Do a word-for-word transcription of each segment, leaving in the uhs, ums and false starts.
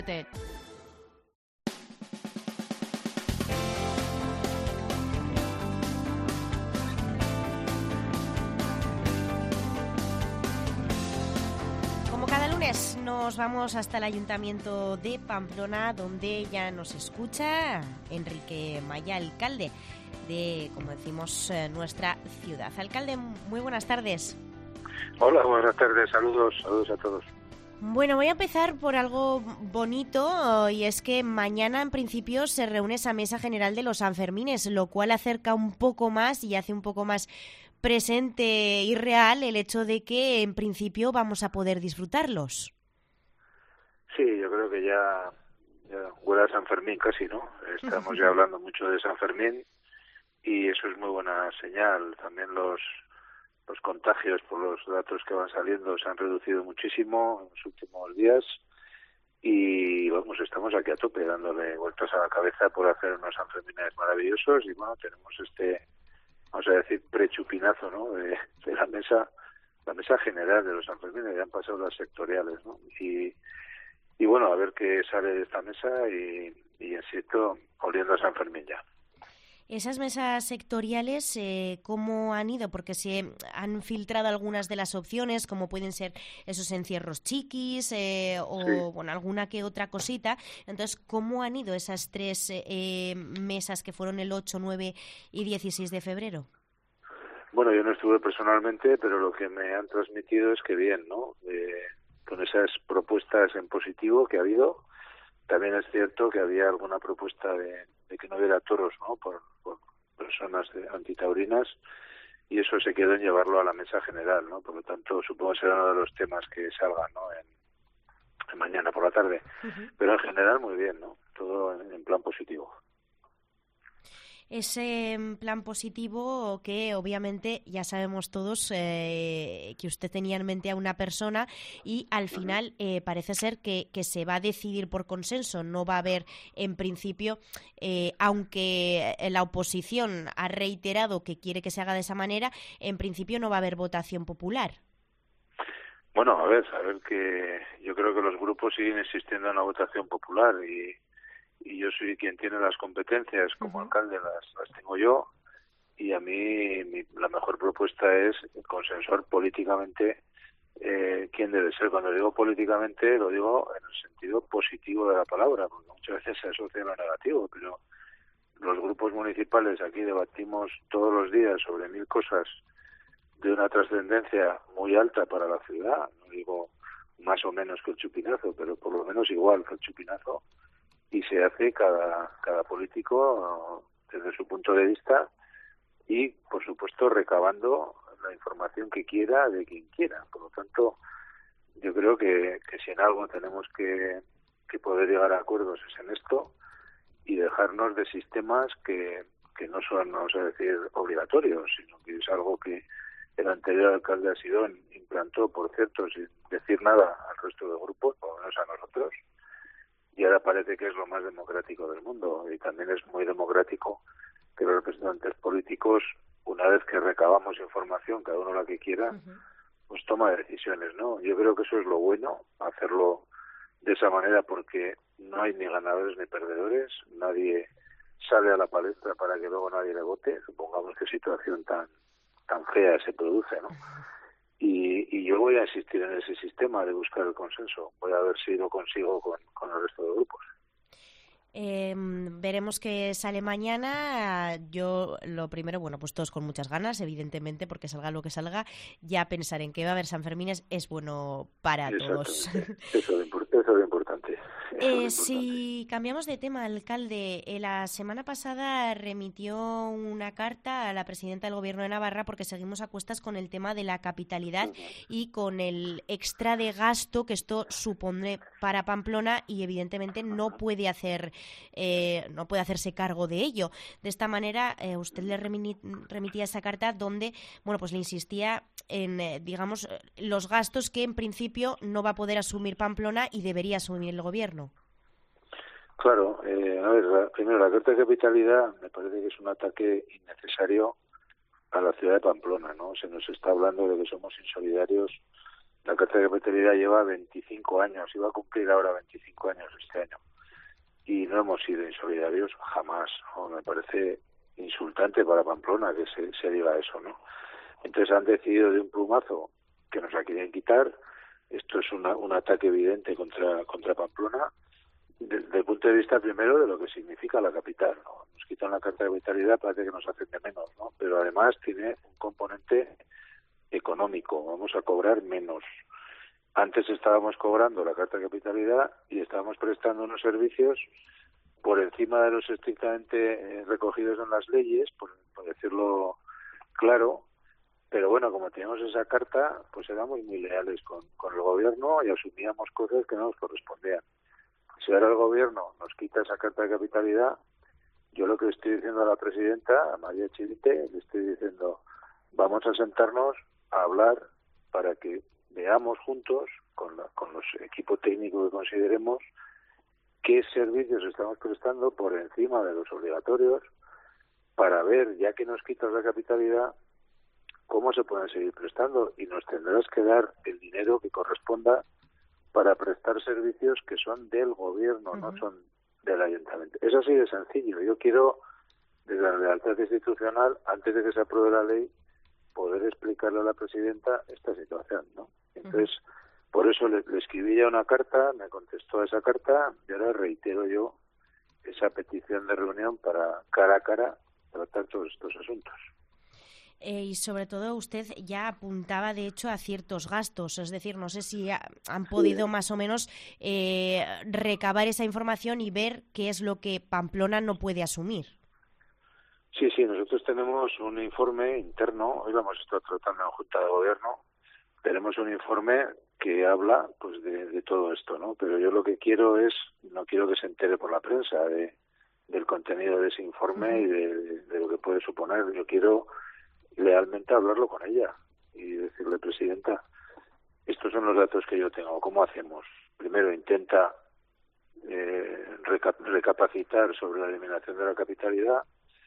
Como cada lunes nos vamos hasta el Ayuntamiento de Pamplona, donde ya nos escucha Enrique Maya, alcalde de, como decimos, nuestra ciudad. Alcalde, muy buenas tardes. Hola, buenas tardes, saludos, saludos a todos. Bueno, voy a empezar por algo bonito, y es que mañana en principio se reúne esa mesa general de los Sanfermines, lo cual acerca un poco más y hace un poco más presente y real el hecho de que en principio vamos a poder disfrutarlos. Sí, yo creo que ya, ya huele a San Fermín casi, ¿no? Estamos ya hablando mucho de San Fermín y eso es muy buena señal. También los los contagios, por los datos que van saliendo, se han reducido muchísimo en los últimos días y vamos, estamos aquí a tope dándole vueltas a la cabeza por hacer unos Sanfermines maravillosos y bueno, tenemos este, vamos a decir, prechupinazo, ¿no? De, de la mesa, la mesa general de los Sanfermines, ya han pasado las sectoriales, ¿no? Y, y bueno, a ver qué sale de esta mesa y, y insisto, oliendo a San Fermín ya. Esas mesas sectoriales, eh, ¿cómo han ido? Porque se han filtrado algunas de las opciones, como pueden ser esos encierros chiquis eh, o Sí. bueno, alguna que otra cosita. Entonces, ¿cómo han ido esas tres eh, mesas que fueron el ocho, nueve y dieciséis de febrero? Bueno, yo no estuve personalmente, pero lo que me han transmitido es que bien, ¿no? Eh, con esas propuestas en positivo que ha habido. También es cierto que había alguna propuesta de, de que no hubiera toros, ¿no? Por, por personas de, antitaurinas, y eso se quedó en llevarlo a la mesa general, ¿no? Por lo tanto, supongo que será uno de los temas que salgan, ¿no? En, en mañana por la tarde. Uh-huh. Pero en general muy bien, ¿no? Todo en, en plan positivo. Ese plan positivo que obviamente ya sabemos todos eh, que usted tenía en mente a una persona y al final eh, parece ser que, que se va a decidir por consenso, no va a haber en principio, eh, aunque la oposición ha reiterado que quiere que se haga de esa manera, en principio no va a haber votación popular. Bueno, a ver, a ver que yo creo que los grupos siguen insistiendo en la votación popular y y yo soy quien tiene las competencias como uh-huh. alcalde, las, las tengo yo, y a mí mi, la mejor propuesta es consensuar políticamente eh, quién debe ser. Cuando digo políticamente lo digo en el sentido positivo de la palabra, porque muchas veces se asocia a lo negativo, pero los grupos municipales aquí debatimos todos los días sobre mil cosas de una trascendencia muy alta para la ciudad, no digo más o menos que el chupinazo, pero por lo menos igual que el chupinazo, y se hace cada cada político desde su punto de vista y, por supuesto, recabando la información que quiera de quien quiera. Por lo tanto, yo creo que, que si en algo tenemos que, que poder llegar a acuerdos es en esto y dejarnos de sistemas que, que no son, vamos a decir, obligatorios, sino que es algo que el anterior alcalde Asidón implantó, por cierto, sin decir nada al resto de grupos, por lo menos a nosotros, y ahora parece que es lo más democrático del mundo. Y también es muy democrático que los representantes políticos, una vez que recabamos información, cada uno la que quiera, uh-huh. pues toma decisiones, ¿no? Yo creo que eso es lo bueno, hacerlo de esa manera, porque no hay ni ganadores ni perdedores, nadie sale a la palestra para que luego nadie le vote, supongamos qué situación tan tan fea se produce, ¿no? Y, y yo voy a insistir en ese sistema de buscar el consenso. Voy a ver si lo consigo con, con el resto de grupos. Eh, veremos qué sale mañana. Yo lo primero, bueno, pues todos con muchas ganas, evidentemente, porque salga lo que salga, ya pensar en que va a haber Sanfermines es bueno para todos. Eso es eso es importante. Eh, si cambiamos de tema, alcalde, eh, la semana pasada remitió una carta a la presidenta del Gobierno de Navarra porque seguimos a cuestas con el tema de la capitalidad uh-huh. y con el extra de gasto que esto supone para Pamplona y evidentemente no puede hacer eh, no puede hacerse cargo de ello. De esta manera, eh, usted le remitía esa carta donde, bueno, pues le insistía en, eh, digamos, los gastos que en principio no va a poder asumir Pamplona y debería asumir el Gobierno. Claro, eh, a ver, la, primero la carta de capitalidad me parece que es un ataque innecesario a la ciudad de Pamplona, ¿no? Se nos está hablando de que somos insolidarios La carta de capitalidad lleva veinticinco años, iba a cumplir ahora veinticinco años este año. Y no hemos sido insolidarios jamás, ¿no? Me parece insultante para Pamplona que se, se diga eso, ¿no? Entonces han decidido de un plumazo que nos la quieren quitar. Esto es una, un ataque evidente contra, contra Pamplona, desde el punto de vista primero de lo que significa la capital, ¿no? Nos quitan la carta de capitalidad, parece que nos hacen de menos, ¿no? Pero además tiene un componente económico, vamos a cobrar menos. Antes estábamos cobrando la carta de capitalidad y estábamos prestando unos servicios por encima de los estrictamente eh, recogidos en las leyes, por, por decirlo claro, pero bueno, como teníamos esa carta, pues éramos muy leales con, con el gobierno y asumíamos cosas que no nos correspondían. Si ahora el gobierno nos quita esa carta de capitalidad, yo lo que estoy diciendo a la presidenta, a María Chivite, le estoy diciendo, vamos a sentarnos a hablar para que veamos juntos, con, la, con los equipos técnicos que consideremos, qué servicios estamos prestando por encima de los obligatorios, para ver, ya que nos quitas la capitalidad, cómo se pueden seguir prestando, y nos tendrás que dar el dinero que corresponda para prestar servicios que son del gobierno, uh-huh. no son del ayuntamiento. Es así de sencillo. Yo quiero, desde la lealtad institucional, antes de que se apruebe la ley, poder explicarle a la presidenta esta situación, ¿no? Entonces, uh-huh. por eso le, le escribí ya una carta, me contestó a esa carta, y ahora reitero yo esa petición de reunión para cara a cara tratar todos estos asuntos. Eh, y sobre todo usted ya apuntaba de hecho a ciertos gastos, es decir, no sé si ha, han podido sí. más o menos eh, recabar esa información y ver qué es lo que Pamplona no puede asumir. Sí, sí, nosotros tenemos un informe interno, hoy lo hemos estado tratando en la Junta de Gobierno, tenemos un informe que habla pues de, de todo esto, ¿no? Pero yo lo que quiero es, no quiero que se entere por la prensa de, del contenido de ese informe uh-huh. y de, de, de lo que puede suponer. Yo quiero lealmente hablarlo con ella y decirle, presidenta, estos son los datos que yo tengo, ¿cómo hacemos? Primero intenta eh, reca- recapacitar sobre la eliminación de la capitalidad,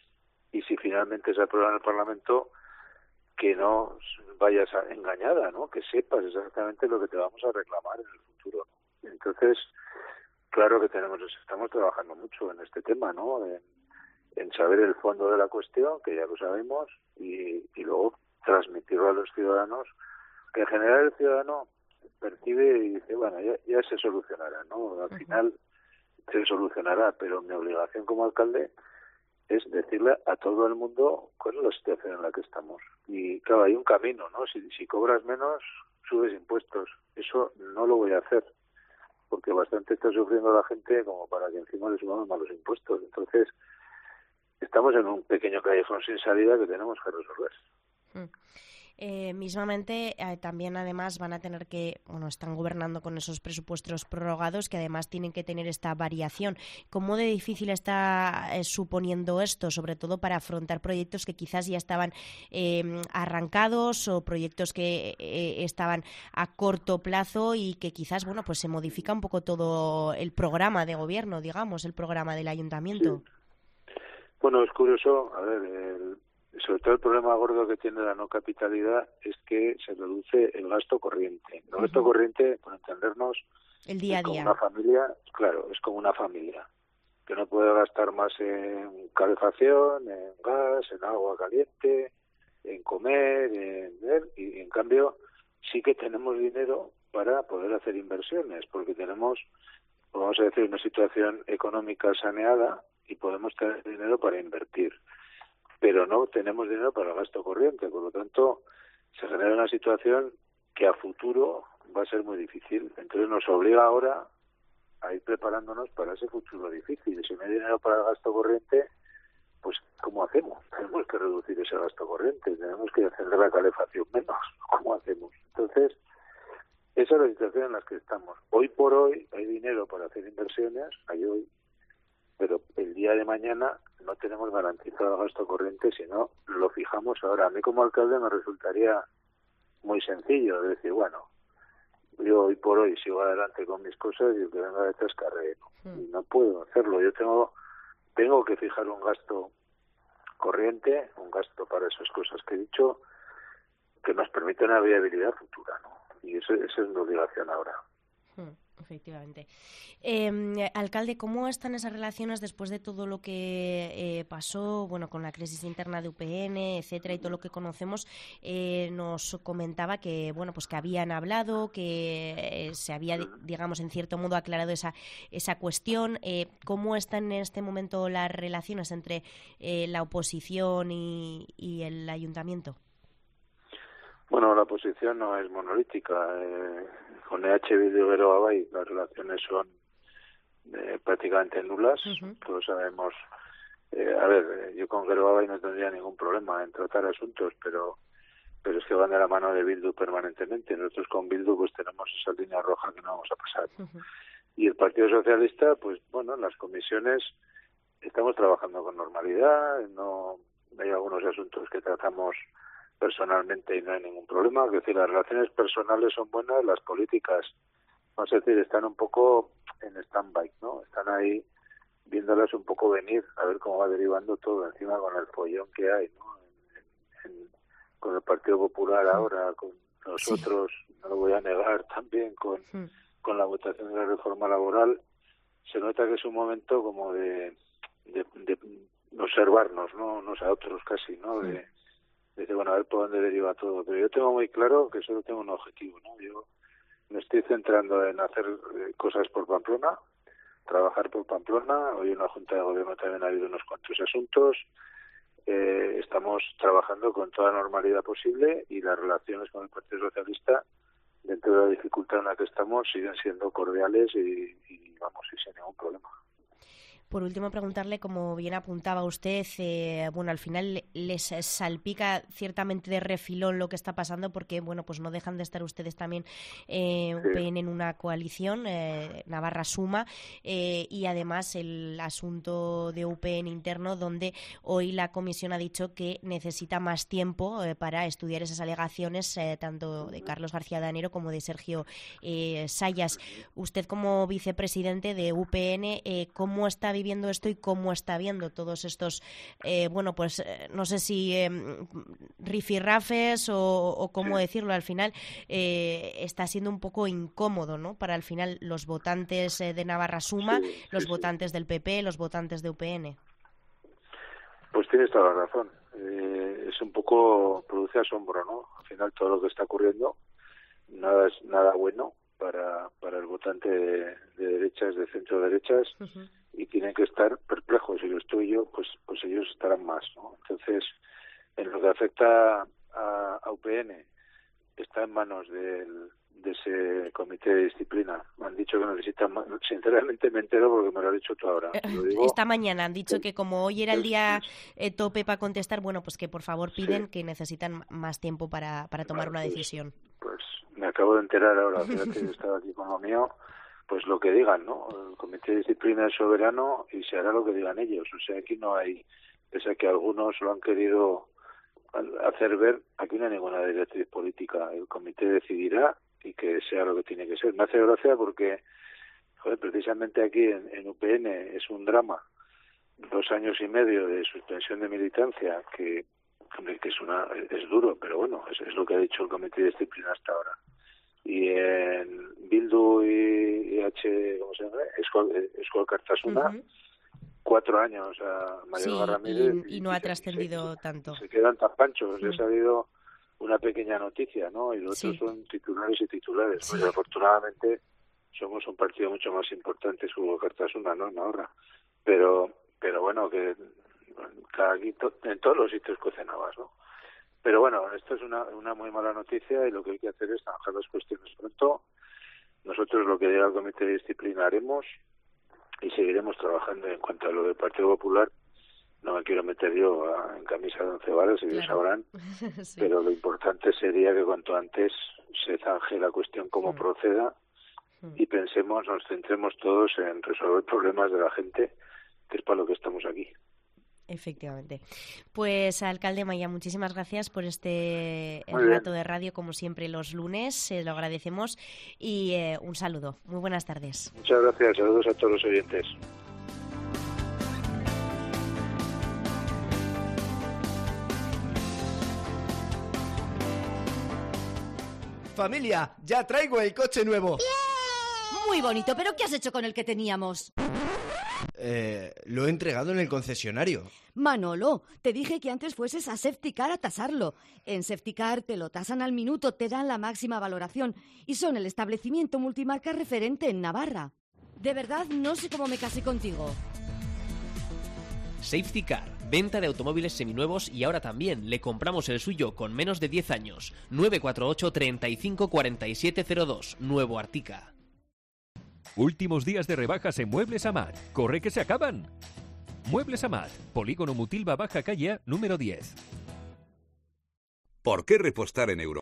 y si finalmente se aprueba en el Parlamento, que no vayas a, engañada, ¿no? Que sepas exactamente lo que te vamos a reclamar en el futuro, ¿no? Entonces, claro que tenemos, estamos trabajando mucho en este tema, ¿no? En, en saber el fondo de la cuestión, que ya lo sabemos, y, y luego transmitirlo a los ciudadanos, que en general el ciudadano percibe y dice, bueno, ya, ya se solucionará, ¿no? Al uh-huh. final se solucionará, pero mi obligación como alcalde es decirle a todo el mundo cuál es la situación en la que estamos. Y claro, hay un camino, ¿no? Si, si cobras menos, subes impuestos. Eso no lo voy a hacer, porque bastante está sufriendo la gente como para que encima le subamos malos impuestos. Entonces, estamos en un pequeño callejón sin salida que tenemos que resolver. Mm. Eh, mismamente, eh, también además van a tener que, bueno, están gobernando con esos presupuestos prorrogados que además tienen que tener esta variación. ¿Cómo de difícil está eh, suponiendo esto, sobre todo para afrontar proyectos que quizás ya estaban eh, arrancados o proyectos que eh, estaban a corto plazo y que quizás, bueno, pues se modifica un poco todo el programa de gobierno, digamos, el programa del ayuntamiento? Sí. Bueno, es curioso, a ver, el sobre todo el problema gordo que tiene la no capitalidad es que se reduce el gasto corriente. El uh-huh. gasto corriente, por entendernos, el día a es como día. Una familia, claro, es como una familia que no puede gastar más en calefacción, en gas, en agua caliente, en comer, en ver, y en cambio sí que tenemos dinero para poder hacer inversiones, porque tenemos, vamos a decir, una situación económica saneada y podemos tener dinero para invertir. Pero no tenemos dinero para el gasto corriente, por lo tanto se genera una situación que a futuro va a ser muy difícil. Entonces nos obliga ahora a ir preparándonos para ese futuro difícil. Si no hay dinero para el gasto corriente, pues ¿cómo hacemos? Tenemos que reducir ese gasto corriente, tenemos que encender la calefacción menos. ¿Cómo hacemos? Entonces, esa es la situación en la que estamos. Hoy por hoy hay dinero para hacer inversiones, hay hoy, pero el día de mañana no tenemos garantizado el gasto corriente, sino lo fijamos ahora. A mí como alcalde me resultaría muy sencillo decir, bueno, yo hoy por hoy sigo adelante con mis cosas y el que venga detrás carré. Y no puedo hacerlo. Yo tengo tengo que fijar un gasto corriente, un gasto para esas cosas que he dicho, que nos permite una viabilidad futura, ¿no? y eso, esa es mi obligación ahora. Efectivamente. Eh, alcalde, ¿cómo están esas relaciones después de todo lo que eh, pasó, bueno, con la crisis interna de U P N, etcétera, y todo lo que conocemos? Eh, nos comentaba que, bueno, pues que habían hablado, que eh, se había, digamos, en cierto modo aclarado esa esa cuestión. Eh, ¿Cómo están en este momento las relaciones entre eh, la oposición y, y el ayuntamiento? Bueno, la oposición no es monolítica. Eh, con E H Bildu y Geroa Bai las relaciones son eh, prácticamente nulas. Uh-huh. Todos sabemos. Eh, a ver, yo con Geroa Bai no tendría ningún problema en tratar asuntos, pero pero es que van de la mano de Bildu permanentemente. Nosotros con Bildu pues tenemos esa línea roja que no vamos a pasar. Uh-huh. Y el Partido Socialista, pues bueno, en las comisiones estamos trabajando con normalidad. No hay algunos asuntos que tratamos personalmente y no hay ningún problema. Es decir, las relaciones personales son buenas, las políticas, vamos a decir, están un poco en stand-by, ¿no? Están ahí viéndolas un poco venir, a ver cómo va derivando todo, encima con el follón que hay, ¿no? En, en, con el Partido Popular ahora, con nosotros, sí. No lo voy a negar, también con, sí. con la votación de la reforma laboral, se nota que es un momento como de, de, de observarnos, ¿no? Unos a otros casi, ¿no? De, Dice, bueno, a ver por dónde deriva todo. Pero yo tengo muy claro que solo tengo un objetivo, ¿no? Yo me estoy centrando en hacer cosas por Pamplona, trabajar por Pamplona. Hoy en la Junta de Gobierno también ha habido unos cuantos asuntos. Eh, estamos trabajando con toda normalidad posible y las relaciones con el Partido Socialista, dentro de la dificultad en la que estamos, siguen siendo cordiales y, y vamos, y sin ningún problema. Por último, preguntarle, como bien apuntaba usted, eh, bueno, al final les salpica ciertamente de refilón lo que está pasando porque, bueno, pues no dejan de estar ustedes también eh, U P N en una coalición, eh, Navarra Suma, eh, y además el asunto de U P N interno, donde hoy la comisión ha dicho que necesita más tiempo eh, para estudiar esas alegaciones, eh, tanto de Carlos García Danero como de Sergio eh, Sayas. Usted, como vicepresidente de U P N, eh, ¿cómo está viviendo esto y cómo está viendo todos estos, eh, bueno, pues eh, no sé si eh, rifirrafes o, o cómo sí. decirlo, al final eh, está siendo un poco incómodo, ¿no? Para al final los votantes eh, de Navarra Suma, sí, los sí, votantes sí. del P P, los votantes de U P N. Pues tienes toda la razón. Eh, es un poco, produce asombro, ¿no? Al final todo lo que está ocurriendo nada es nada bueno para para el votante de, de derechas, de centro derechas. Uh-huh. Y tienen que estar perplejos, y lo estoy yo, pues pues ellos estarán más, ¿no? Entonces, en lo que afecta a, a U P N, está en manos del, de ese comité de disciplina. Me han dicho que necesitan más. Sinceramente me entero porque me lo ha dicho tú ahora. Lo digo, esta mañana han dicho que, que como hoy era el día eh, tope para contestar, bueno, pues que por favor piden sí. que necesitan más tiempo para, para tomar vale, una pues, decisión. Pues me acabo de enterar ahora, fíjate, yo estaba aquí con lo mío. Pues lo que digan, ¿no? El comité de disciplina es soberano y se hará lo que digan ellos. O sea, aquí no hay, pese a que algunos lo han querido hacer ver, aquí no hay ninguna directriz política. El comité decidirá y que sea lo que tiene que ser. Me hace gracia porque, joder, precisamente aquí en, en U P N es un drama. Dos años y medio de suspensión de militancia, que, que es una es duro, pero bueno, es, es lo que ha dicho el comité de disciplina hasta ahora. Y en Bildu y H, ¿cómo se llama? Escual Cartasuna, uh-huh. cuatro años a Mayor sí, Ramírez. Y, y no y ha trascendido se, tanto. Se quedan tan panchos, uh-huh. Ya ha habido una pequeña noticia, ¿no? Y los sí. otros son titulares y titulares. Sí. Pues afortunadamente somos un partido mucho más importante, Escual Cartasuna, ¿no? En Ahorra. Pero, pero bueno, que cada, en todos los sitios cuecen habas, ¿no? Pero bueno, esto es una, una muy mala noticia y lo que hay que hacer es zanjar las cuestiones pronto. Nosotros lo que diga el Comité de Disciplina haremos y seguiremos trabajando. En cuanto a lo del Partido Popular, no me quiero meter yo a, en camisa de once varas, ellos claro. sabrán, sí. Pero lo importante sería que cuanto antes se zanje la cuestión como sí. proceda sí. y pensemos, nos centremos todos en resolver problemas de la gente, que es para lo que estamos aquí. Efectivamente. Pues, alcalde Maya, muchísimas gracias por este rato de radio, como siempre los lunes, eh, lo agradecemos y eh, un saludo. Muy buenas tardes. Muchas gracias, saludos a todos los oyentes. Familia, ya traigo el coche nuevo. ¡Bien! Muy bonito, pero ¿qué has hecho con el que teníamos? Eh, lo he entregado en el concesionario. Manolo, te dije que antes fueses a Safetycar a tasarlo. En Safetycar te lo tasan al minuto, te dan la máxima valoración y son el establecimiento multimarca referente en Navarra. De verdad, no sé cómo me casé contigo. Safetycar, venta de automóviles seminuevos y ahora también le compramos el suyo con menos de diez años. nueve cuatro ocho, treinta y cinco, cuarenta y siete cero dos, Nuevo Artica. Últimos días de rebajas en Muebles Amat. ¡Corre que se acaban! Muebles Amat, Polígono Mutilva Baja Calle número diez. ¿Por qué repostar en Europa?